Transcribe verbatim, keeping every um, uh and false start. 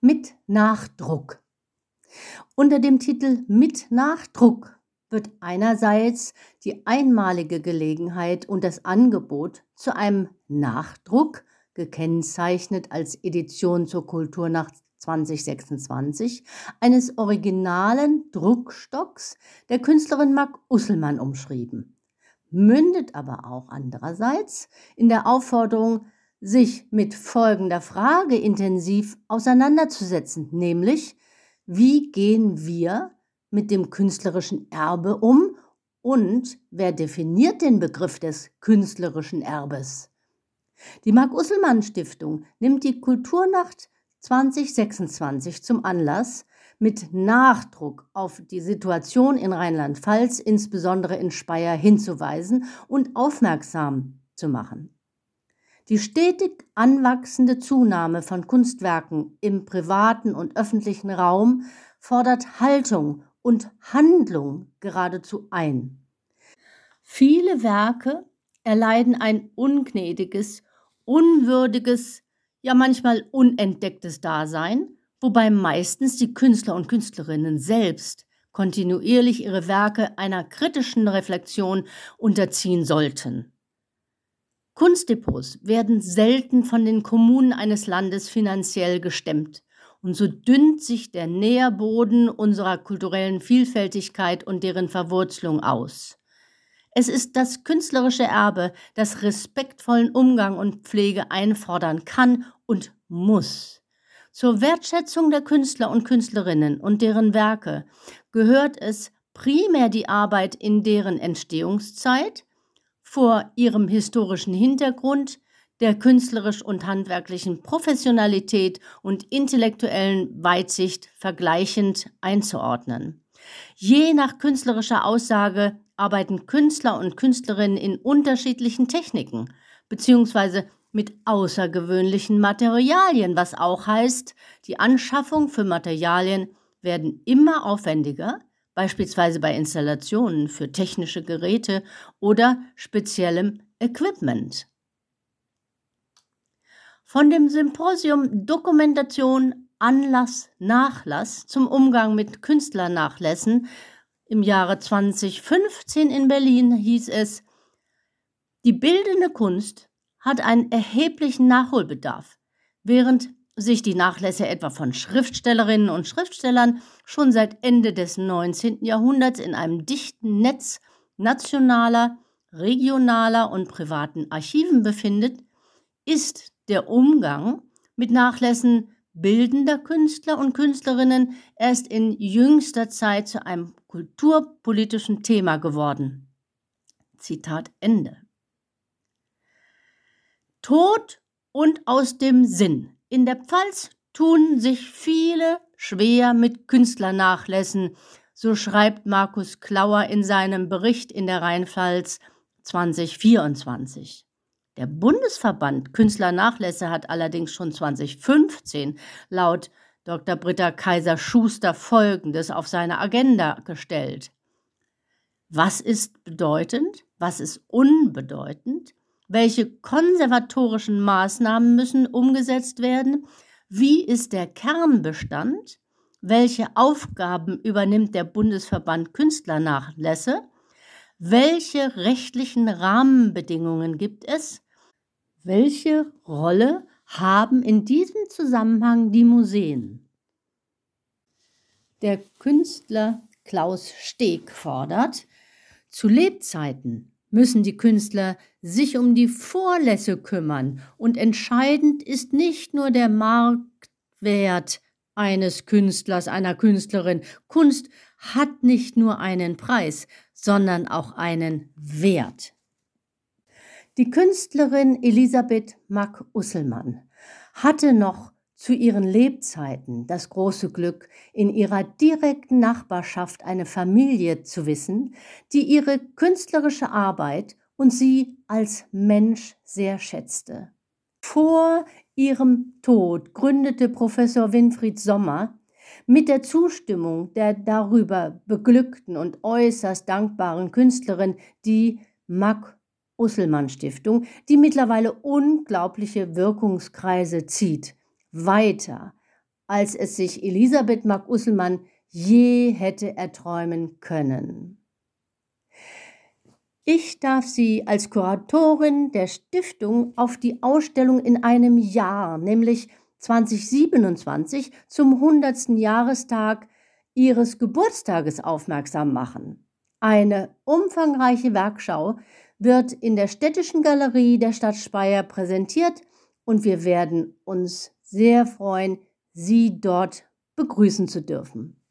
Mit Nachdruck. Unter dem Titel Mit Nachdruck wird einerseits die einmalige Gelegenheit und das Angebot zu einem Nachdruck, gekennzeichnet als Edition zur Kulturnacht zwanzig sechsundzwanzig, eines originalen Druckstocks der Künstlerin Mack Usselmann umschrieben, mündet aber auch andererseits in der Aufforderung, sich mit folgender Frage intensiv auseinanderzusetzen, nämlich: Wie gehen wir mit dem künstlerischen Erbe um und wer definiert den Begriff des künstlerischen Erbes? Die Mack-Usselmann-Stiftung nimmt die Kulturnacht zwanzig sechsundzwanzig zum Anlass, mit Nachdruck auf die Situation in Rheinland-Pfalz, insbesondere in Speyer, hinzuweisen und aufmerksam zu machen. Die stetig anwachsende Zunahme von Kunstwerken im privaten und öffentlichen Raum fordert Haltung und Handlung geradezu ein. Viele Werke erleiden ein ungnädiges, unwürdiges, ja manchmal unentdecktes Dasein, wobei meistens die Künstler und Künstlerinnen selbst kontinuierlich ihre Werke einer kritischen Reflexion unterziehen sollten. Kunstdepots werden selten von den Kommunen eines Landes finanziell gestemmt, und so dünnt sich der Nährboden unserer kulturellen Vielfältigkeit und deren Verwurzelung aus. Es ist das künstlerische Erbe, das respektvollen Umgang und Pflege einfordern kann und muss. Zur Wertschätzung der Künstler und Künstlerinnen und deren Werke gehört es primär die Arbeit in deren Entstehungszeit, vor ihrem historischen Hintergrund, der künstlerisch und handwerklichen Professionalität und intellektuellen Weitsicht vergleichend einzuordnen. Je nach künstlerischer Aussage arbeiten Künstler und Künstlerinnen in unterschiedlichen Techniken bzw. mit außergewöhnlichen Materialien, was auch heißt, die Anschaffung für Materialien werden immer aufwendiger, beispielsweise bei Installationen für technische Geräte oder speziellem Equipment. Von dem Symposium Dokumentation, Anlass, Nachlass zum Umgang mit Künstlernachlässen im Jahre zwanzig fünfzehn in Berlin hieß es: Die bildende Kunst hat einen erheblichen Nachholbedarf, während sich die Nachlässe etwa von Schriftstellerinnen und Schriftstellern schon seit Ende des neunzehnten Jahrhunderts in einem dichten Netz nationaler, regionaler und privaten Archiven befindet, ist der Umgang mit Nachlässen bildender Künstler und Künstlerinnen erst in jüngster Zeit zu einem kulturpolitischen Thema geworden. Zitat Ende. Tod und aus dem Sinn. In der Pfalz tun sich viele schwer mit Künstlernachlässen, so schreibt Markus Klauer in seinem Bericht in der Rheinpfalz zwanzig vierundzwanzig. Der Bundesverband Künstlernachlässe hat allerdings schon zwanzig fünfzehn laut Doktor Britta Kaiser-Schuster Folgendes auf seine Agenda gestellt. Was ist bedeutend? Was ist unbedeutend? Welche konservatorischen Maßnahmen müssen umgesetzt werden? Wie ist der Kernbestand? Welche Aufgaben übernimmt der Bundesverband Künstlernachlässe? Welche rechtlichen Rahmenbedingungen gibt es? Welche Rolle haben in diesem Zusammenhang die Museen? Der Künstler Klaus Steg fordert: Zu Lebzeiten müssen die Künstler sich um die Vorlässe kümmern und entscheidend ist nicht nur der Marktwert eines Künstlers, einer Künstlerin. Kunst hat nicht nur einen Preis, sondern auch einen Wert. Die Künstlerin Elisabeth Mack Usselmann hatte noch zu ihren Lebzeiten das große Glück, in ihrer direkten Nachbarschaft eine Familie zu wissen, die ihre künstlerische Arbeit und sie als Mensch sehr schätzte. Vor ihrem Tod gründete Professor Winfried Sommer mit der Zustimmung der darüber beglückten und äußerst dankbaren Künstlerin die Mack-Usselmann-Stiftung, die mittlerweile unglaubliche Wirkungskreise zieht, weiter als es sich Elisabeth Mark-Usselmann je hätte erträumen können. Ich darf Sie als Kuratorin der Stiftung auf die Ausstellung in einem Jahr, nämlich zweitausendsiebenundzwanzig, zum hundertsten Jahrestag Ihres Geburtstages aufmerksam machen. Eine umfangreiche Werkschau wird in der Städtischen Galerie der Stadt Speyer präsentiert und wir werden uns sehr freuen, Sie dort begrüßen zu dürfen.